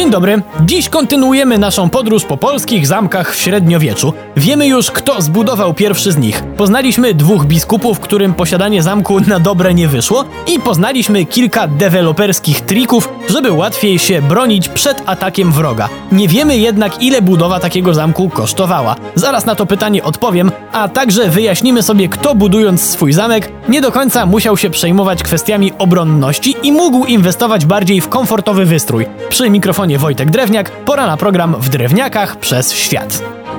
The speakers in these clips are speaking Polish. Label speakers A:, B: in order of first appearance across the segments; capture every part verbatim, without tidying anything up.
A: Dzień dobry. Dziś kontynuujemy naszą podróż po polskich zamkach w średniowieczu. Wiemy już, kto zbudował pierwszy z nich. Poznaliśmy dwóch biskupów, którym posiadanie zamku na dobre nie wyszło, i poznaliśmy kilka deweloperskich trików, żeby łatwiej się bronić przed atakiem wroga. Nie wiemy jednak, ile budowa takiego zamku kosztowała. Zaraz na to pytanie odpowiem, a także wyjaśnimy sobie, kto budując swój zamek nie do końca musiał się przejmować kwestiami obronności i mógł inwestować bardziej w komfortowy wystrój. Przy mikrofonie Wojtek Drewniak, pora na program W Drewniakach przez świat.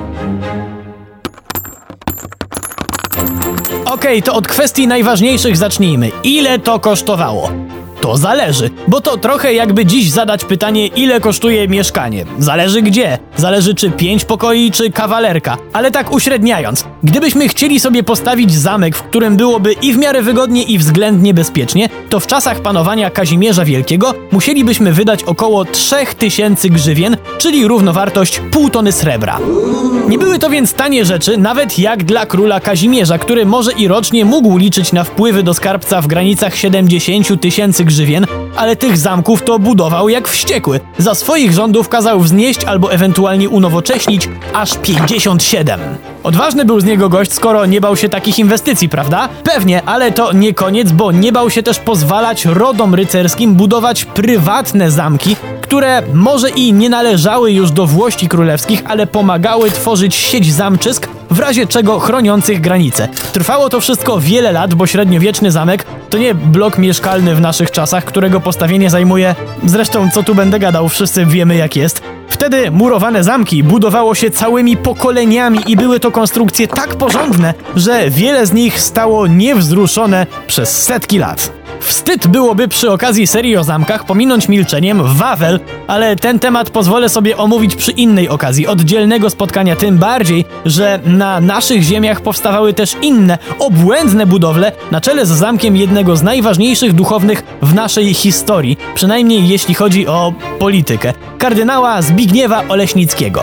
A: Okej, to od kwestii najważniejszych zacznijmy. Ile to kosztowało? To zależy, bo to trochę jakby dziś zadać pytanie, ile kosztuje mieszkanie. Zależy gdzie, zależy czy pięć pokoi, czy kawalerka. Ale tak uśredniając, gdybyśmy chcieli sobie postawić zamek, w którym byłoby i w miarę wygodnie, i względnie bezpiecznie, to w czasach panowania Kazimierza Wielkiego musielibyśmy wydać około trzech tysięcy grzywien, czyli równowartość pół tony srebra. Nie były to więc tanie rzeczy, nawet jak dla króla Kazimierza, który może i rocznie mógł liczyć na wpływy do skarbca w granicach siedemdziesiąt tysięcy grzywien, ale tych zamków to budował jak wściekły. Za swoich rządów kazał wznieść albo ewentualnie unowocześnić aż pięćdziesiąt siedem. Odważny był z niego gość, skoro nie bał się takich inwestycji, prawda? Pewnie, ale to nie koniec, bo nie bał się też pozwalać rodom rycerskim budować prywatne zamki, które może i nie należały już do włości królewskich, ale pomagały tworzyć sieć zamczysk, w razie czego chroniących granice. Trwało to wszystko wiele lat, bo średniowieczny zamek to nie blok mieszkalny w naszych czasach, którego postawienie zajmuje... Zresztą, co tu będę gadał, wszyscy wiemy jak jest. Wtedy murowane zamki budowało się całymi pokoleniami i były to konstrukcje tak porządne, że wiele z nich stało niewzruszone przez setki lat. Wstyd byłoby przy okazji serii o zamkach pominąć milczeniem Wawel, ale ten temat pozwolę sobie omówić przy innej okazji, oddzielnego spotkania, tym bardziej, że na naszych ziemiach powstawały też inne, obłędne budowle na czele z zamkiem jednego z najważniejszych duchownych w naszej historii, przynajmniej jeśli chodzi o politykę, kardynała Zbigniewa Oleśnickiego.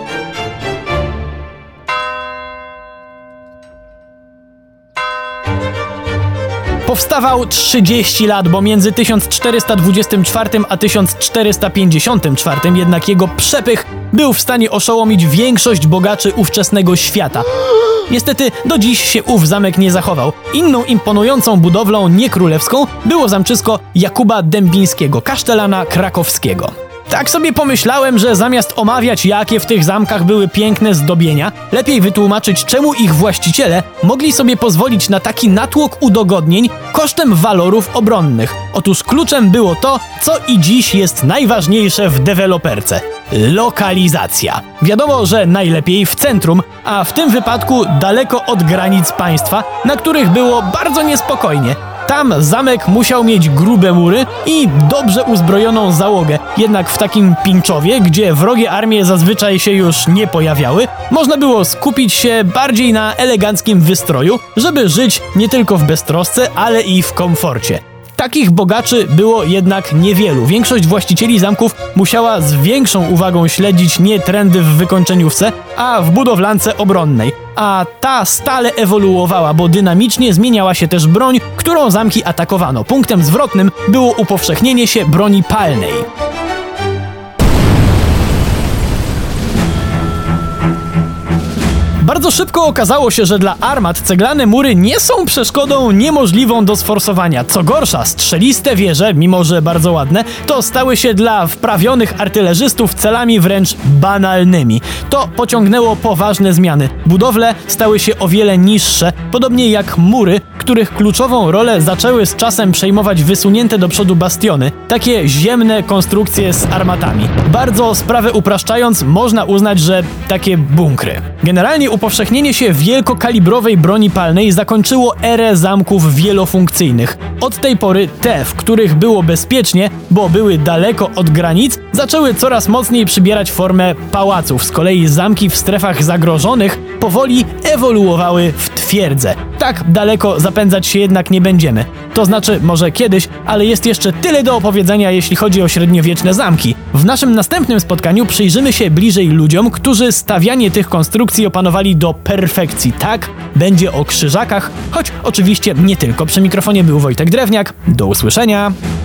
A: Powstawał trzydzieści lat, bo między tysiąc czterysta dwudziestym czwartym a tysiąc czterysta pięćdziesiątym czwartym jednak jego przepych był w stanie oszołomić większość bogaczy ówczesnego świata. Niestety do dziś się ów zamek nie zachował. Inną imponującą budowlą niekrólewską było zamczysko Jakuba Dębińskiego, kasztelana krakowskiego. Tak sobie pomyślałem, że zamiast omawiać, jakie w tych zamkach były piękne zdobienia, lepiej wytłumaczyć, czemu ich właściciele mogli sobie pozwolić na taki natłok udogodnień kosztem walorów obronnych. Otóż kluczem było to, co i dziś jest najważniejsze w deweloperce – lokalizacja. Wiadomo, że najlepiej w centrum, a w tym wypadku daleko od granic państwa, na których było bardzo niespokojnie. Tam zamek musiał mieć grube mury i dobrze uzbrojoną załogę. Jednak w takim Pińczowie, gdzie wrogie armie zazwyczaj się już nie pojawiały, można było skupić się bardziej na eleganckim wystroju, żeby żyć nie tylko w beztrosce, ale i w komforcie. Takich bogaczy było jednak niewielu. Większość właścicieli zamków musiała z większą uwagą śledzić nie trendy w wykończeniówce, a w budowlance obronnej. A ta stale ewoluowała, bo dynamicznie zmieniała się też broń, którą zamki atakowano. Punktem zwrotnym było upowszechnienie się broni palnej. Bardzo szybko okazało się, że dla armat ceglane mury nie są przeszkodą niemożliwą do sforsowania. Co gorsza, strzeliste wieże, mimo że bardzo ładne, to stały się dla wprawionych artylerzystów celami wręcz banalnymi. To pociągnęło poważne zmiany. Budowle stały się o wiele niższe, podobnie jak mury, których kluczową rolę zaczęły z czasem przejmować wysunięte do przodu bastiony, takie ziemne konstrukcje z armatami. Bardzo sprawę upraszczając, można uznać, że takie bunkry. Generalnie upowszechnienie się wielkokalibrowej broni palnej zakończyło erę zamków wielofunkcyjnych. Od tej pory te, w których było bezpiecznie, bo były daleko od granic, zaczęły coraz mocniej przybierać formę pałaców. Z kolei zamki w strefach zagrożonych powoli ewoluowały w twierdze. Tak daleko zapędzać się jednak nie będziemy. To znaczy, może kiedyś, ale jest jeszcze tyle do opowiedzenia, jeśli chodzi o średniowieczne zamki. W naszym następnym spotkaniu przyjrzymy się bliżej ludziom, którzy stawianie tych konstrukcji opanowali do perfekcji. Tak, będzie o krzyżakach, choć oczywiście nie tylko. Przy mikrofonie był Wojtek Drewniak. Do usłyszenia!